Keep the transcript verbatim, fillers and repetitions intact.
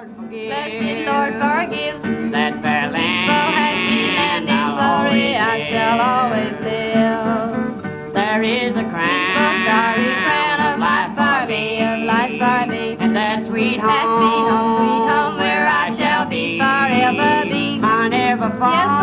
Lord forgive. Blessed Lord forgive. That fair land. So happy landing glory, I shall always live. There is a crown. Peaceful starry crown of life for me, of life for me. And that sweet home. That sweet home, sweet home, where I shall be forever be. I never fall. Yes,